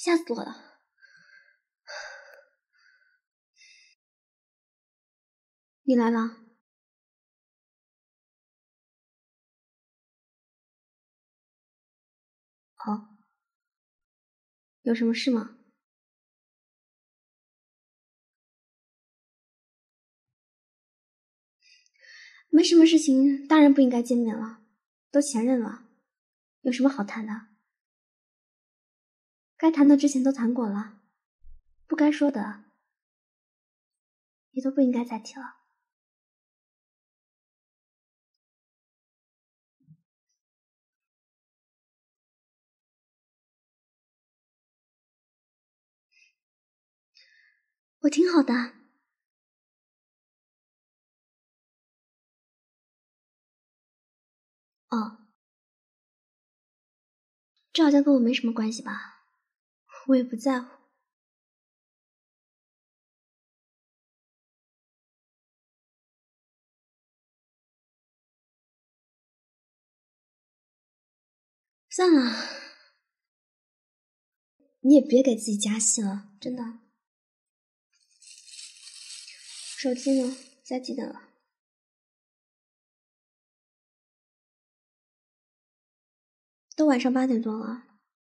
吓死我了！你来了。哦，有什么事吗？没什么事情，当然不应该见面了，都前任了，有什么好谈的？该谈的之前都谈过了，不该说的也都不应该再提了。我挺好的。哦，这好像跟我没什么关系吧？我也不在乎。算了，你也别给自己加戏了，真的。手机呢？加几点了？都晚上8点多了。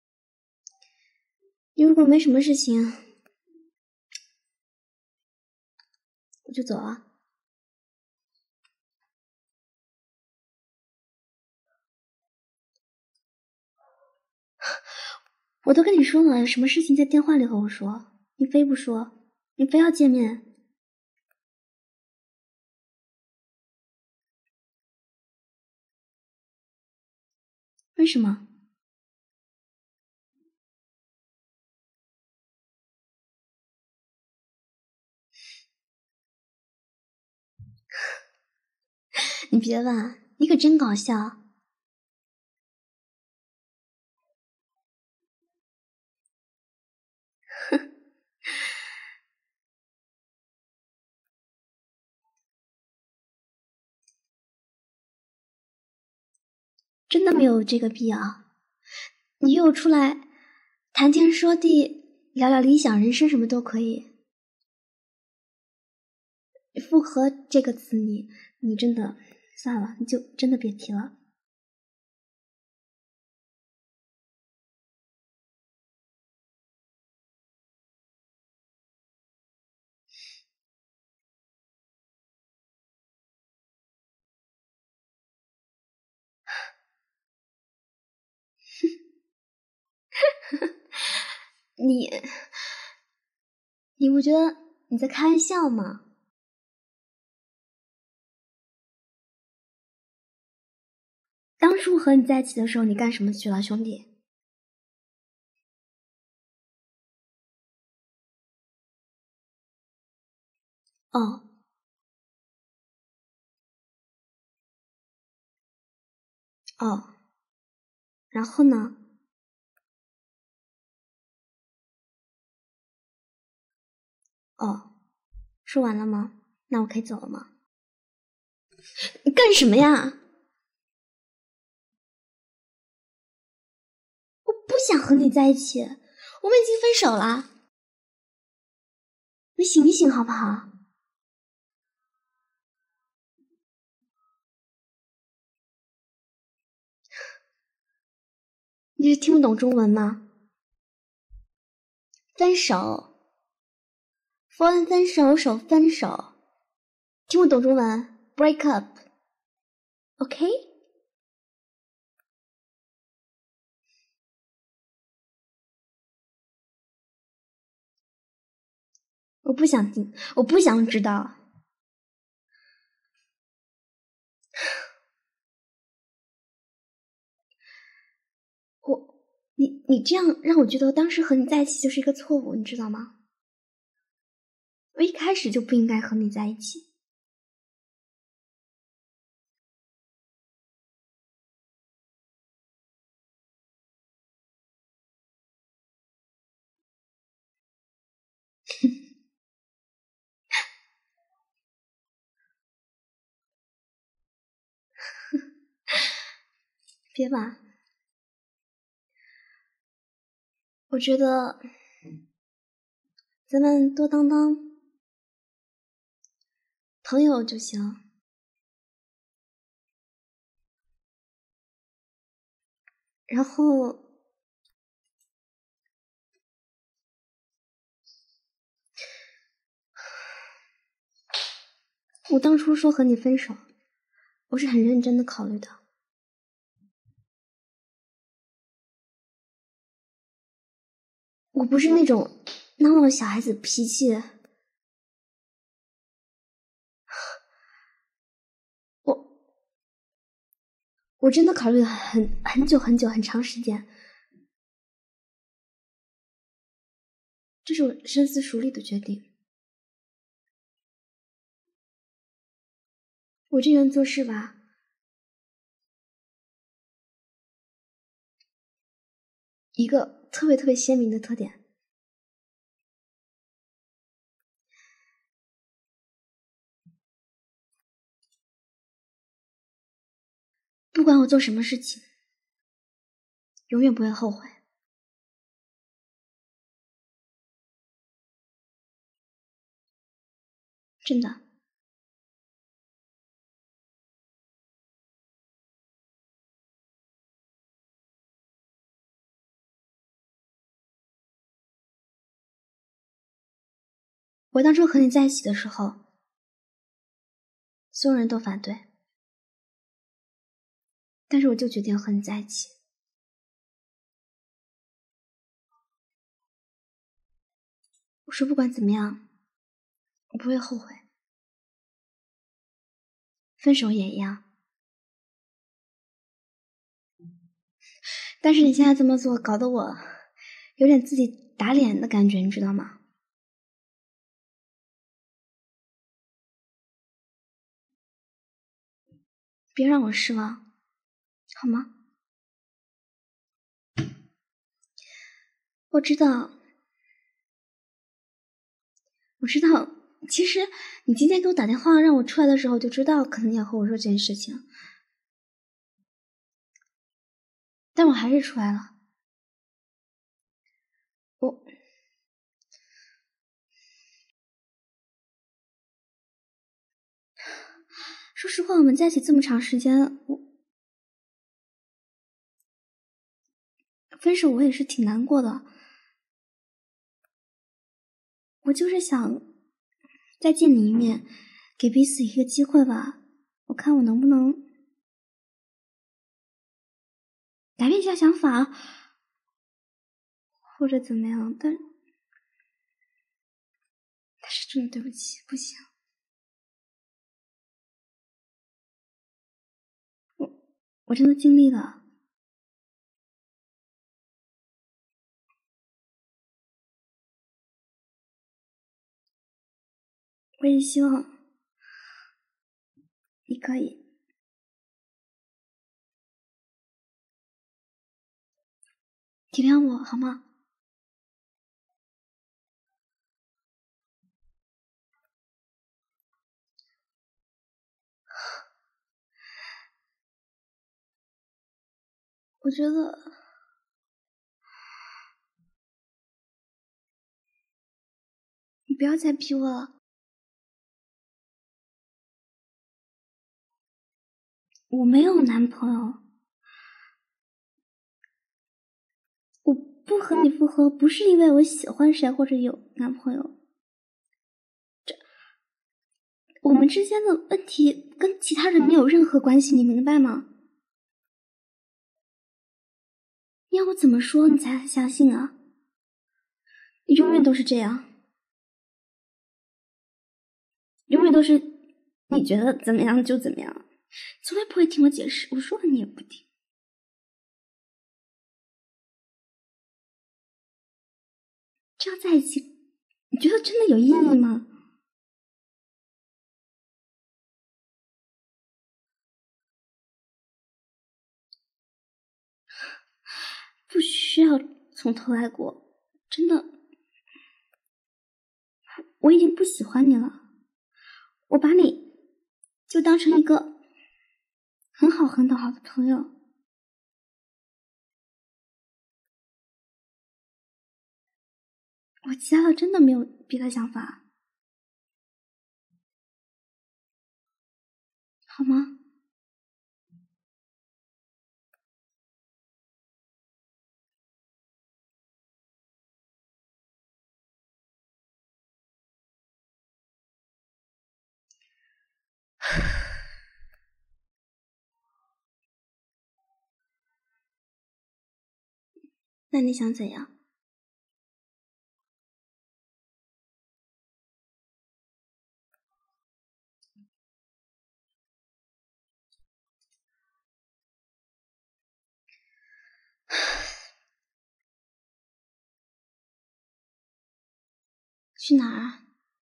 你如果没什么事情，我就走了。我都跟你说了，有什么事情在电话里和我说，你非不说，你非要见面。为什么？你别问，你可真搞笑。真的没有这个必要。你约我出来谈天说地，聊聊理想人生，什么都可以。复合这个词你真的算了，你就真的别提了。你不觉得你在开玩笑吗？当初和你在一起的时候，你干什么去了，兄弟？哦哦，然后呢？哦，说完了吗？那我可以走了吗？你干什么呀？我不想和你在一起，我们已经分手了。你醒一醒好不好？你是听不懂中文吗？分手，佛恩分手，手分手，听不懂中文 ？Break up，OK？我不想听，我不想知道。你这样让我觉得当时和你在一起就是一个错误，你知道吗？我一开始就不应该和你在一起。别吧， 我觉得咱们多当朋友就行。然后我当初说和你分手，我是很认真的考虑的。我不是那种闹小孩子脾气的。我真的考虑了很久很长时间，这是我深思熟虑的决定。我这人做事吧，一个特别鲜明的特点，不管我做什么事情，永远不会后悔。真的。我当初和你在一起的时候，所有人都反对，但是我就决定和你在一起。我说不管怎么样，我不会后悔。分手也一样。但是你现在这么做，搞得我有点自己打脸的感觉，你知道吗？别让我失望，好吗？我知道，其实你今天给我打电话让我出来的时候，就知道可能你要和我说这件事情，但我还是出来了。说实话，我们在一起这么长时间，分手我也是挺难过的。我就是想再见你一面，给彼此一个机会吧。我看我能不能改变一下想法，或者怎么样。但是真的对不起，不行。我真的尽力了。我也希望你可以体谅我，好吗？我觉得你不要再逼我了。我没有男朋友，我不和你复合不是因为我喜欢谁或者有男朋友，我们之间的问题跟其他人没有任何关系，你明白吗？你要我怎么说你才相信啊？你永远都是这样，永远都是你觉得怎么样就怎么样，从来不会听我解释，我说了你也不听。这样在一起，你觉得真的有意义吗？不需要从头来过，真的，我已经不喜欢你了，我把你就当成一个很好的朋友。 我其他的真的没有别的想法，好吗？那你想怎样？去哪儿啊？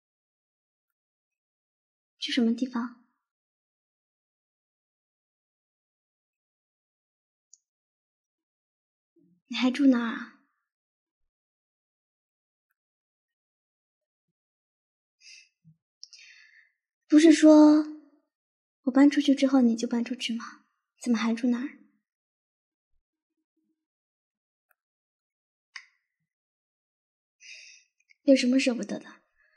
去什么地方？你还住哪儿啊？不是说我搬出去之后你就搬出去吗？怎么还住哪儿？有什么舍不得的？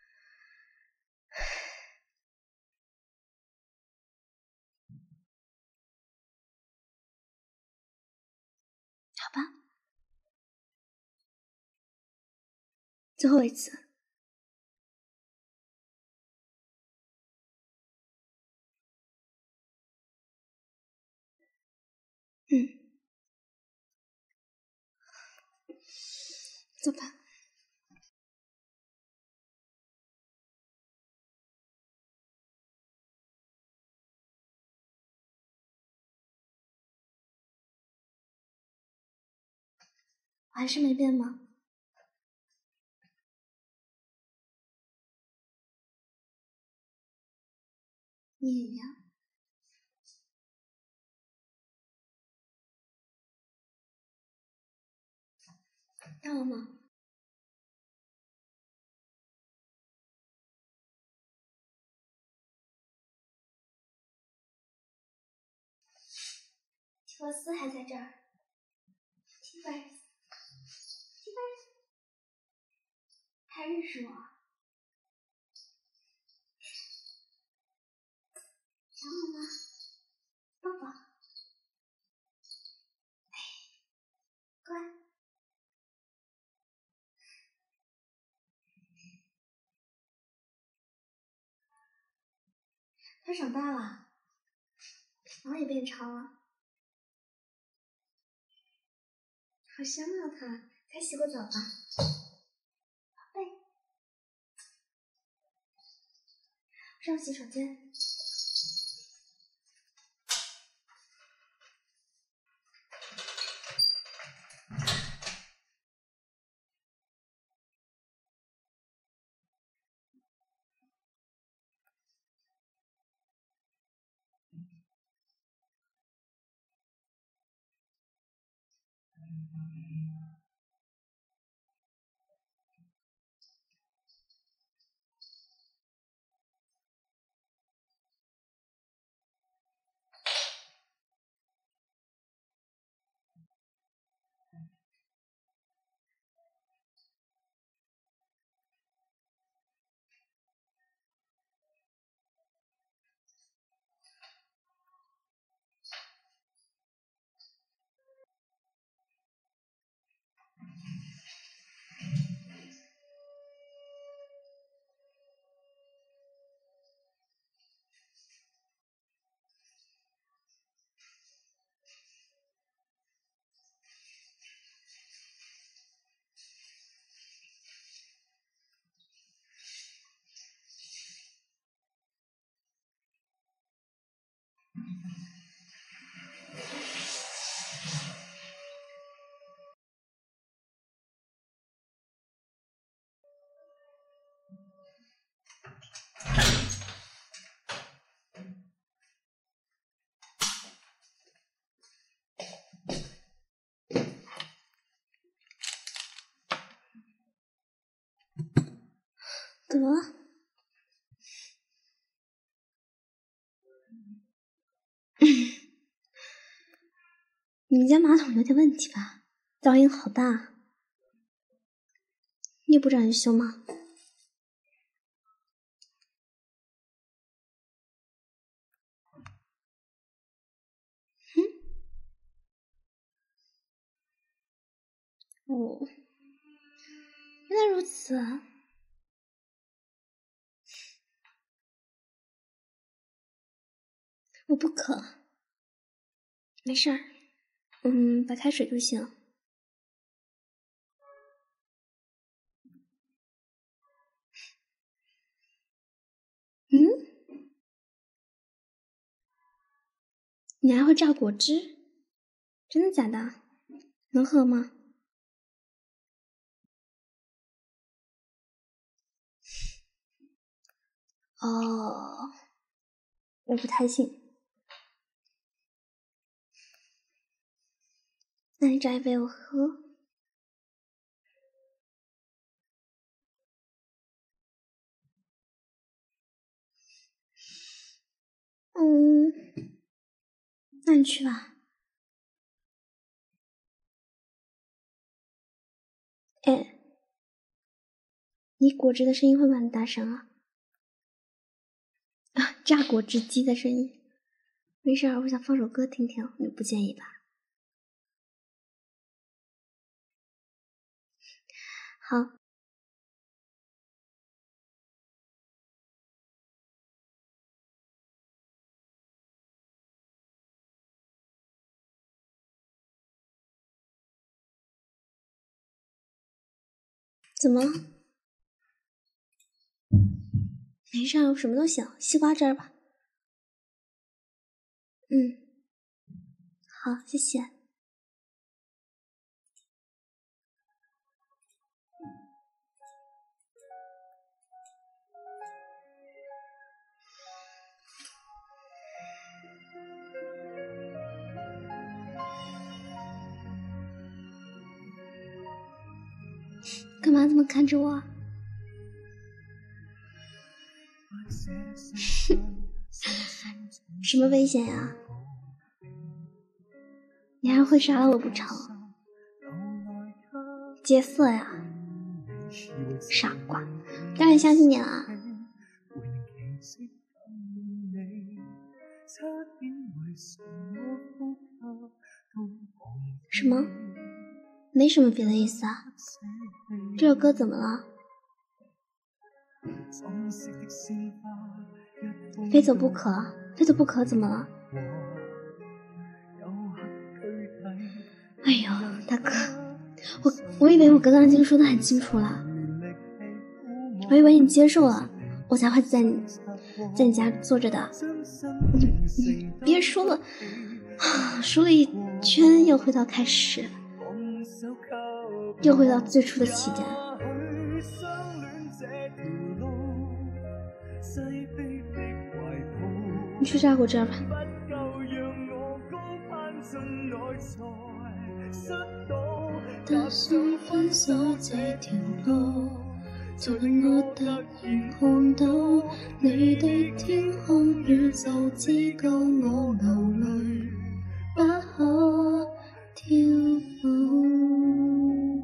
好吧，最后一次。走吧。我还是没变吗？你也一样。到了吗？提罗斯还在这儿。Tiffany，他认识我。想我吗？抱抱。乖。他长大了，毛也变长了，好香啊他！该洗过澡吧？宝贝，上洗手间。怎么了？你们家马桶有点问题吧？噪音好大。 你也不长得凶吗？哦，原来如此啊！我不渴，没事儿，白开水就行。你还会榨果汁？真的假的？能喝吗？哦，我不太信。那你榨一杯我喝。那你去吧。哎，你果汁的声音会不会很大声啊？榨果汁机的声音。没事儿，我想放首歌听听，你不介意吧？好。怎么了？没事，我什么都行。西瓜汁儿吧。好，谢谢。干嘛这么看着我？什么危险呀？你还会杀了我不成？劫色呀！傻瓜，当然相信你了。什么？没什么别的意思啊。这首歌怎么了？非走不可，非走不可怎么了？哎呦，大哥，我以为我刚刚已经说得很清楚了，我以为你接受了，我才会在你家坐着的。你别说了，说了一圈又回到开始，又回到最初的起点。你去榨果汁吧。打算分手這條路，就令我突然看到你對天空宇宙知告我流淚不可跳舞。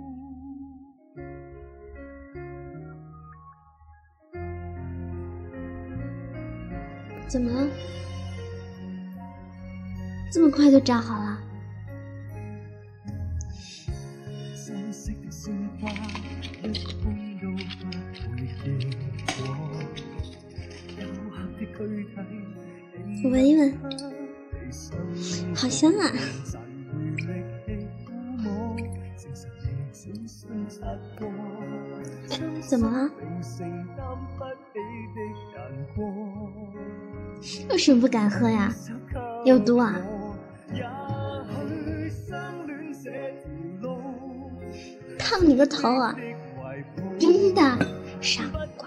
怎么了？这么快就炸好了？我闻一闻，好香啊！怎么了？为什么不敢喝呀？有毒啊！烫你个头啊！真的，傻瓜！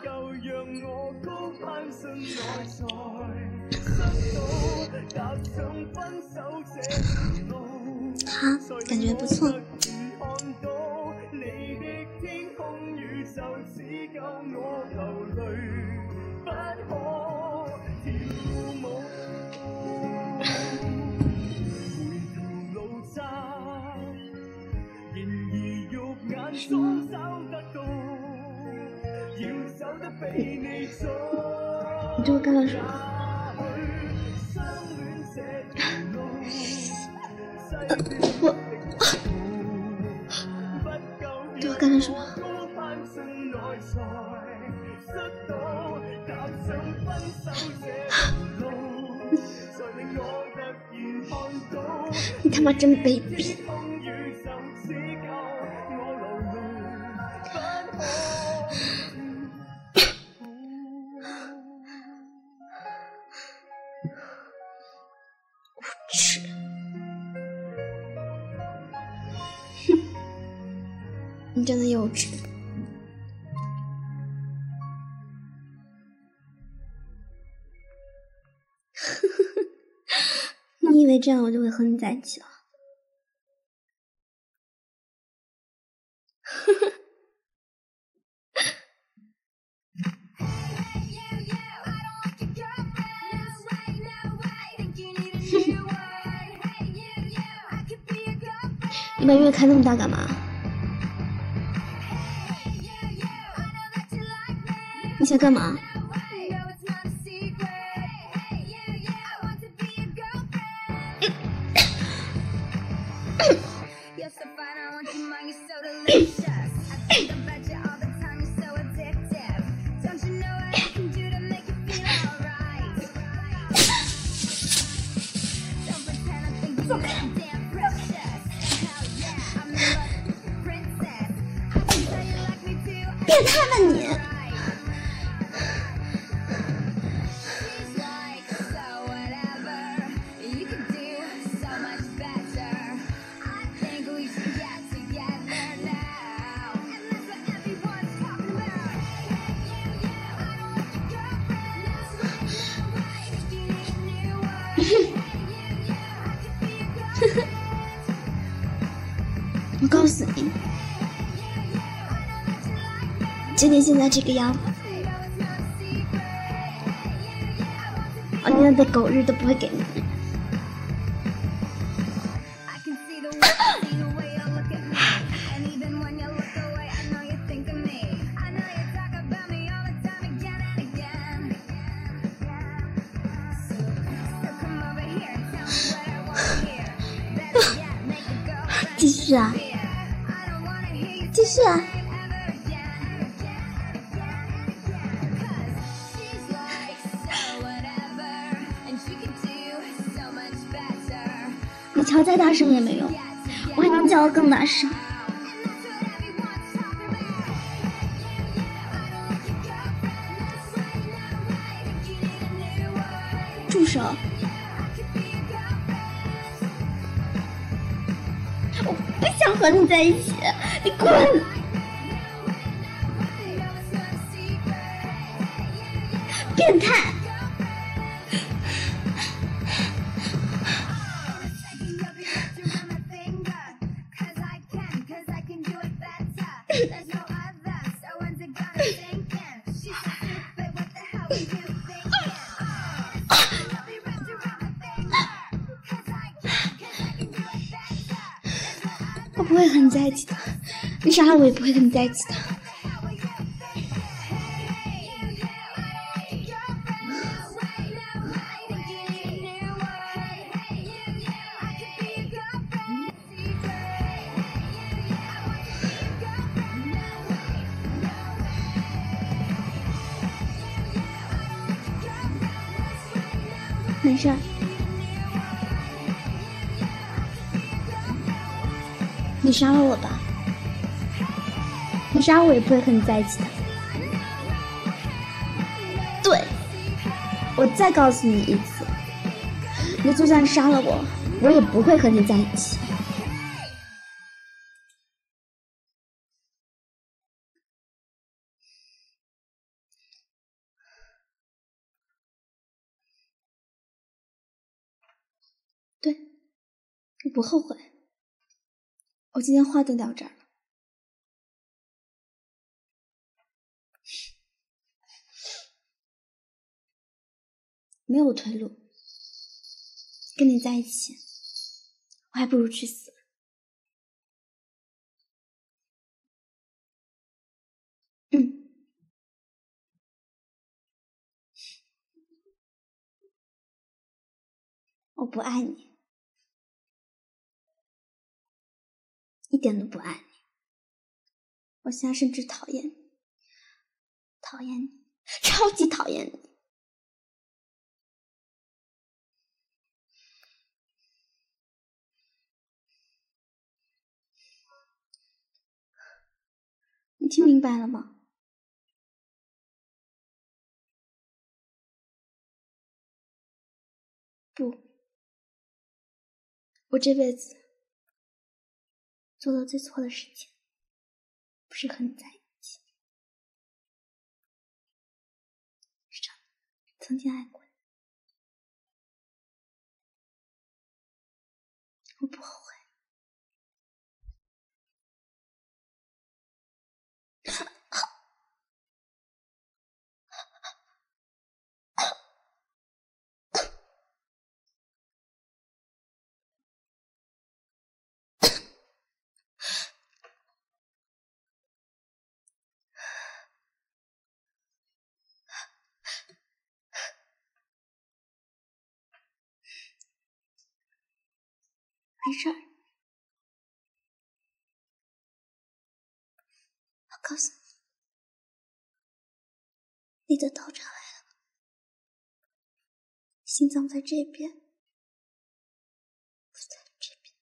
好，感觉不错。 你对我干了什么？我对我干了什么？你他妈真卑鄙！无耻！哼，你真的幼稚。你以为这样我就会和你在一起了？你把音乐开那么大干嘛？你想干嘛？走开！变态吧你！我告诉你，就你现在这个样子，我宁愿被狗日都不会给你。继续啊，继续啊！你叫再大声也没用，我还能叫得更大声。住手！我不想和你在一起，你滚！变态！我不会和你在一起的，你杀了我也不会和你在一起的。没事儿。你杀了我吧，你杀我也不会和你在一起的。对，我再告诉你一次，你就算杀了我，我也不会和你在一起。对，我不后悔。我今天话都聊这儿了。没有退路，跟你在一起，我还不如去死。嗯。 我不爱你，一点都不爱你。我现在甚至讨厌你，讨厌你，超级讨厌你。你听明白了吗？不，我这辈子做的最错的事情，不是和你在一起，是曾经爱过你，我不后悔。没事儿，我告诉你，你的刀插来了，心脏在这边，不在这边。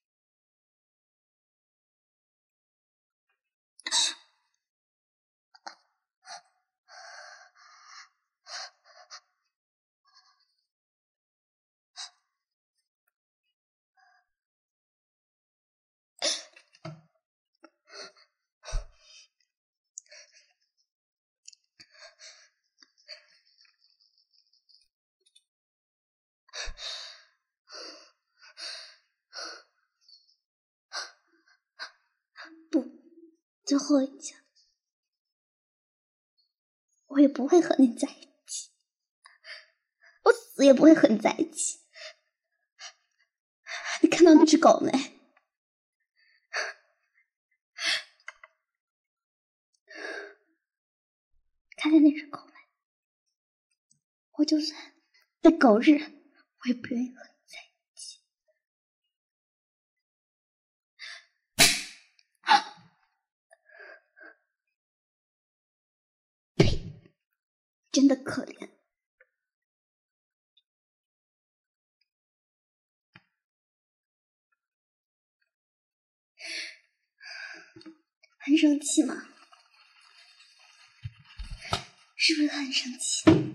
不，最后一下，我也不会和你在一起，我死也不会和你在一起。你看到那只狗没？看见那只狗没？我就算在狗日，我也不愿意和你在一起。呸！真的可怜。很生气吗？是不是很生气？